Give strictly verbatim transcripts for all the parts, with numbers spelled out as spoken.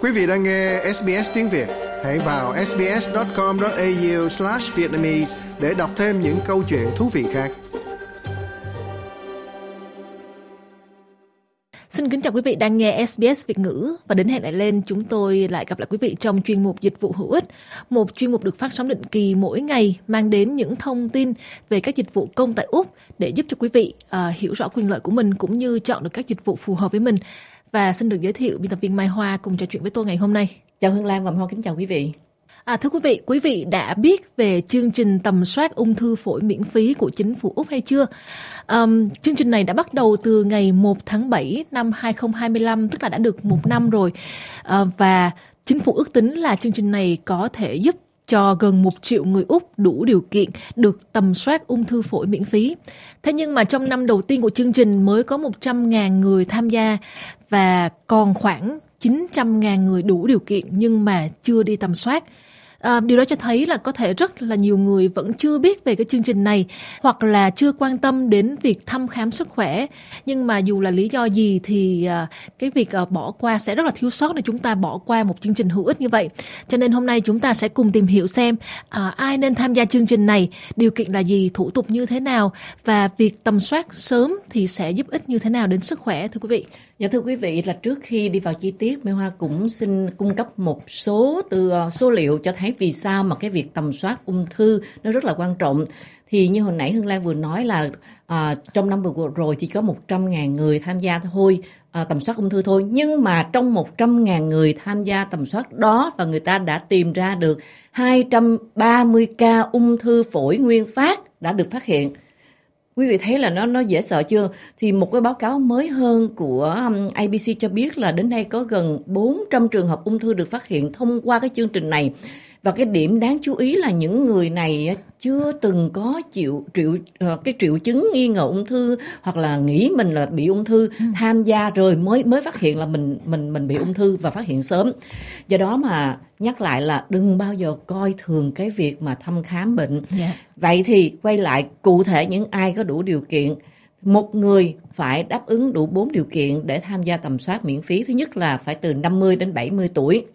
Quý vị đang nghe ét bê ét tiếng Việt. Hãy vào sbs chấm com chấm a u slash vietnamese để đọc thêm những câu chuyện thú vị khác. Xin kính chào quý vị đang nghe ét bê ét Việt ngữ, và đến hẹn lại lên chúng tôi lại gặp lại quý vị trong chuyên mục Dịch vụ hữu ích, một chuyên mục được phát sóng định kỳ mỗi ngày mang đến những thông tin về các dịch vụ công tại Úc để giúp cho quý vị uh, hiểu rõ quyền lợi của mình cũng như chọn được các dịch vụ phù hợp với mình. Và xin được giới thiệu biên tập viên Mai Hoa cùng trò chuyện với tôi ngày hôm nay. Chào Hương Lan và Mai Hoa, kính chào quý vị. À, thưa quý vị, quý vị đã biết về chương trình tầm soát ung thư phổi miễn phí của chính phủ Úc hay chưa? Um, chương trình này đã bắt đầu từ ngày một tháng bảy năm hai không hai lăm, tức là đã được một năm rồi. Uh, và chính phủ ước tính là chương trình này có thể giúp cho gần một triệu người Úc đủ điều kiện được tầm soát ung thư phổi miễn phí. Thế nhưng mà trong năm đầu tiên của chương trình mới có một trăm nghìn người tham gia và còn khoảng chín trăm nghìn người đủ điều kiện nhưng mà chưa đi tầm soát. À, điều đó cho thấy là có thể rất là nhiều người vẫn chưa biết về cái chương trình này hoặc là chưa quan tâm đến việc thăm khám sức khỏe. Nhưng mà dù là lý do gì thì à, cái việc à, bỏ qua sẽ rất là thiếu sót nếu chúng ta bỏ qua một chương trình hữu ích như vậy. Cho nên hôm nay chúng ta sẽ cùng tìm hiểu xem à, ai nên tham gia chương trình này, điều kiện là gì, thủ tục như thế nào và việc tầm soát sớm thì sẽ giúp ích như thế nào đến sức khỏe, thưa quý vị. Dạ thưa quý vị, là trước khi đi vào chi tiết, Mai Hoa cũng xin cung cấp một số từ số liệu cho thấy vì sao mà cái việc tầm soát ung thư nó rất là quan trọng. Thì như hồi nãy Hương Lan vừa nói là à, trong năm vừa rồi thì có một trăm nghìn người tham gia thôi, à, tầm soát ung thư thôi. Nhưng mà trong một trăm nghìn người tham gia tầm soát đó và người ta đã tìm ra được hai trăm ba mươi ca ung thư phổi nguyên phát đã được phát hiện. Quý vị thấy là nó nó dễ sợ chưa? Thì một cái báo cáo mới hơn của um, a bê xê cho biết là đến nay có gần bốn trăm trường hợp ung thư được phát hiện thông qua cái chương trình này. Và cái điểm đáng chú ý là những người này chưa từng có chịu triệu uh, cái triệu chứng nghi ngờ ung thư hoặc là nghĩ mình là bị ung thư, ừ. tham gia rồi mới mới phát hiện là mình mình mình bị ung thư và phát hiện sớm. Do đó mà nhắc lại là đừng bao giờ coi thường cái việc mà thăm khám bệnh. Yeah. Vậy thì quay lại cụ thể những ai có đủ điều kiện. Một người phải đáp ứng đủ bốn điều kiện để tham gia tầm soát miễn phí. Thứ nhất là phải từ năm mươi đến bảy mươi tuổi.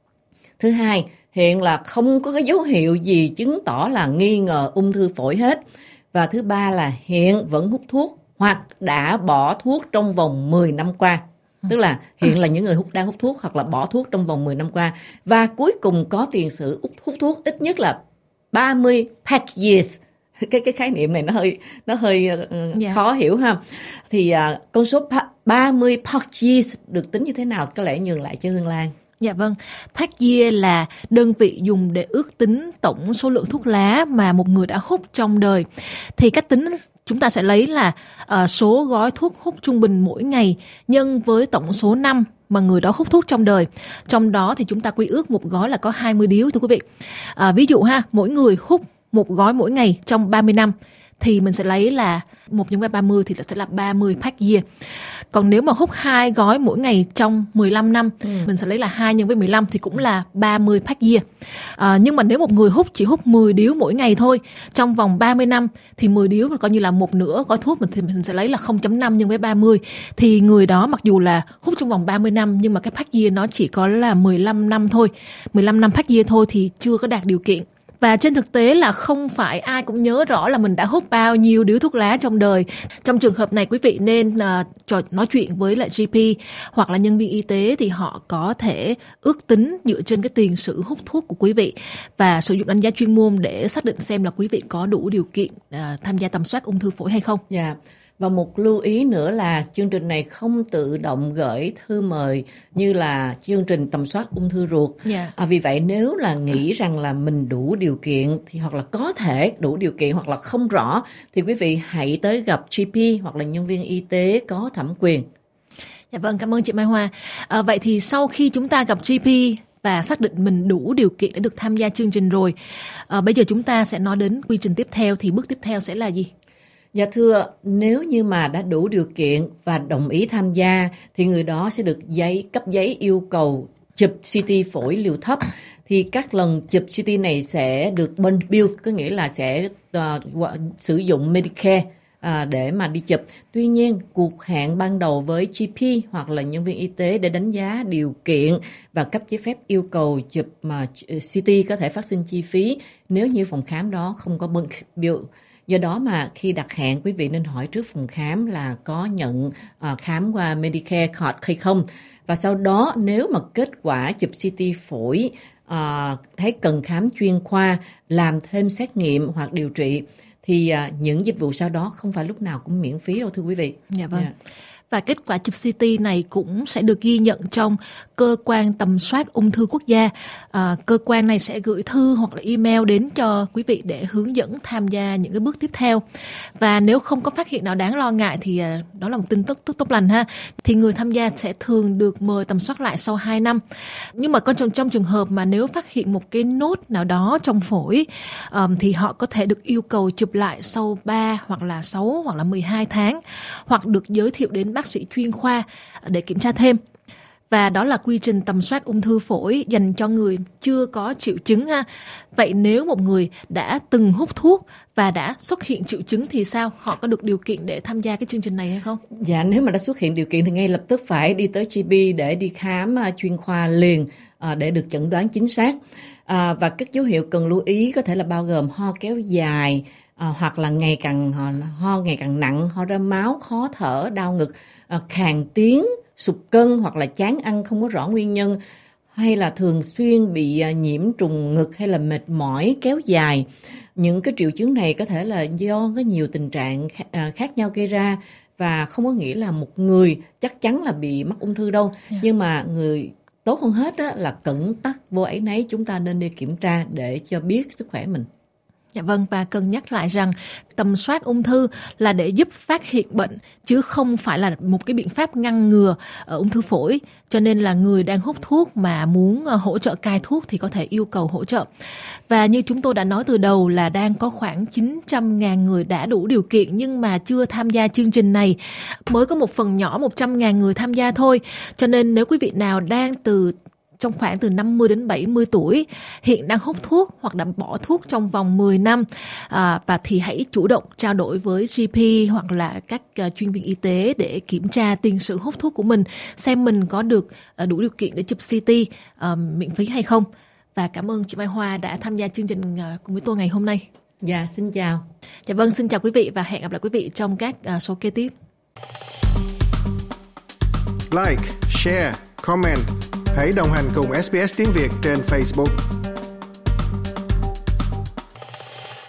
Thứ hai, hiện là không có cái dấu hiệu gì chứng tỏ là nghi ngờ ung thư phổi hết. Và thứ ba là hiện vẫn hút thuốc hoặc đã bỏ thuốc trong vòng mười năm qua. Tức là hiện là những người hút đang hút thuốc hoặc là bỏ thuốc trong vòng mười năm qua. Và cuối cùng có tiền sử hút thuốc ít nhất là ba mươi pack years. Cái cái khái niệm này nó hơi nó hơi uh, yeah. khó hiểu ha. Thì uh, con số ba mươi pack years được tính như thế nào? Có lẽ nhường lại cho Hương Lan. Dạ vâng, pack year là đơn vị dùng để ước tính tổng số lượng thuốc lá mà một người đã hút trong đời. Thì cách tính chúng ta sẽ lấy là uh, số gói thuốc hút trung bình mỗi ngày nhân với tổng số năm mà người đó hút thuốc trong đời. Trong đó thì chúng ta quy ước một gói là có hai mươi điếu, thưa quý vị. Uh, ví dụ ha, mỗi người hút một gói mỗi ngày trong ba mươi năm thì mình sẽ lấy là một nhân với ba mươi thì sẽ là ba mươi pack year. Còn nếu mà hút hai gói mỗi ngày trong mười lăm năm, ừ. mình sẽ lấy là hai nhân với mười lăm thì cũng là ba mươi pack year. À, nhưng mà nếu một người hút chỉ hút mười điếu mỗi ngày thôi trong vòng ba mươi năm thì mười điếu coi như là một nửa gói thuốc, mình thì mình sẽ lấy là không phẩy năm nhân với ba mươi. Thì người đó mặc dù là hút trong vòng ba mươi năm nhưng mà cái pack year nó chỉ có là mười lăm năm thôi. mười lăm năm pack year thôi thì chưa có đạt điều kiện. Và trên thực tế là không phải ai cũng nhớ rõ là mình đã hút bao nhiêu điếu thuốc lá trong đời. Trong trường hợp này quý vị nên uh, nói chuyện với lại giê pê hoặc là nhân viên y tế thì họ có thể ước tính dựa trên cái tiền sử hút thuốc của quý vị và sử dụng đánh giá chuyên môn để xác định xem là quý vị có đủ điều kiện uh, tham gia tầm soát ung thư phổi hay không. Dạ. Yeah. Và một lưu ý nữa là chương trình này không tự động gửi thư mời như là chương trình tầm soát ung thư ruột. Yeah. À, vì vậy nếu là nghĩ rằng là mình đủ điều kiện thì hoặc là có thể đủ điều kiện hoặc là không rõ thì quý vị hãy tới gặp giê pê hoặc là nhân viên y tế có thẩm quyền. Dạ vâng, cảm ơn chị Mai Hoa. À, vậy thì sau khi chúng ta gặp giê pê và xác định mình đủ điều kiện để được tham gia chương trình rồi, à, bây giờ chúng ta sẽ nói đến quy trình tiếp theo. Thì bước tiếp theo sẽ là gì? Dạ thưa, nếu như mà đã đủ điều kiện và đồng ý tham gia thì người đó sẽ được giấy cấp giấy yêu cầu chụp xê tê phổi liều thấp. Thì các lần chụp xê tê này sẽ được bên bill, có nghĩa là sẽ uh, sử dụng Medicare à, để mà đi chụp. Tuy nhiên, cuộc hẹn ban đầu với giê pê hoặc là nhân viên y tế để đánh giá điều kiện và cấp giấy phép yêu cầu chụp mà xê tê có thể phát sinh chi phí nếu như phòng khám đó không có bưng bill. Do đó mà khi đặt hẹn, quý vị nên hỏi trước phòng khám là có nhận uh, khám qua Medicare card hay không. Và sau đó nếu mà kết quả chụp xê tê phổi uh, thấy cần khám chuyên khoa, làm thêm xét nghiệm hoặc điều trị, thì uh, những dịch vụ sau đó không phải lúc nào cũng miễn phí đâu thưa quý vị. Dạ vâng. Yeah. Và kết quả chụp xê tê này cũng sẽ được ghi nhận trong cơ quan tầm soát ung thư quốc gia. À, cơ quan này sẽ gửi thư hoặc là email đến cho quý vị để hướng dẫn tham gia những cái bước tiếp theo. Và nếu không có phát hiện nào đáng lo ngại thì à, đó là một tin tức tốt, tốt lành ha. Thì người tham gia sẽ thường được mời tầm soát lại sau hai năm. Nhưng mà còn trong, trong trường hợp mà nếu phát hiện một cái nốt nào đó trong phổi um, thì họ có thể được yêu cầu chụp lại sau ba hoặc là sáu hoặc là mười hai tháng, hoặc được giới thiệu đến bác sĩ chuyên khoa để kiểm tra thêm. Và đó là quy trình tầm soát ung thư phổi dành cho người chưa có triệu chứng ha. Vậy nếu một người đã từng hút thuốc và đã xuất hiện triệu chứng thì sao? Họ có được điều kiện để tham gia cái chương trình này hay không? Dạ, nếu mà đã xuất hiện điều kiện thì ngay lập tức phải đi tới giê pê để đi khám chuyên khoa liền để được chẩn đoán chính xác. À, và các dấu hiệu cần lưu ý có thể là bao gồm ho kéo dài, à, hoặc là ngày càng ho ngày càng nặng, ho ra máu, khó thở, đau ngực, à, khàn tiếng, sụt cân hoặc là chán ăn không có rõ nguyên nhân, hay là thường xuyên bị nhiễm trùng ngực hay là mệt mỏi kéo dài. Những cái triệu chứng này có thể là do có nhiều tình trạng khác nhau gây ra, và không có nghĩa là một người chắc chắn là bị mắc ung thư đâu. Yeah. Nhưng mà người tốt hơn hết á, là cẩn tắc vô ấy nấy, chúng ta nên đi kiểm tra để cho biết sức khỏe mình. Dạ vâng, và cần nhắc lại rằng tầm soát ung thư là để giúp phát hiện bệnh chứ không phải là một cái biện pháp ngăn ngừa ở ung thư phổi. Cho nên là người đang hút thuốc mà muốn hỗ trợ cai thuốc thì có thể yêu cầu hỗ trợ. Và như chúng tôi đã nói từ đầu là đang có khoảng chín trăm nghìn người đã đủ điều kiện nhưng mà chưa tham gia chương trình này. Mới có một phần nhỏ một trăm nghìn người tham gia thôi. Cho nên nếu quý vị nào đang từ trong khoảng từ năm mươi đến bảy mươi tuổi, hiện đang hút thuốc hoặc đã bỏ thuốc trong vòng mười năm, à, và thì hãy chủ động trao đổi với giê pê hoặc là các uh, chuyên viên y tế để kiểm tra tiền sử hút thuốc của mình, xem mình có được uh, đủ điều kiện để chụp xê tê uh, miễn phí hay không. Và cảm ơn chị Mai Hoa đã tham gia chương trình uh, cùng với tôi ngày hôm nay. Dạ, xin chào. Dạ vâng, xin chào quý vị và hẹn gặp lại quý vị trong các uh, số kế tiếp. Like, share, comment. Hãy đồng hành cùng ét bê ét Tiếng Việt trên Facebook.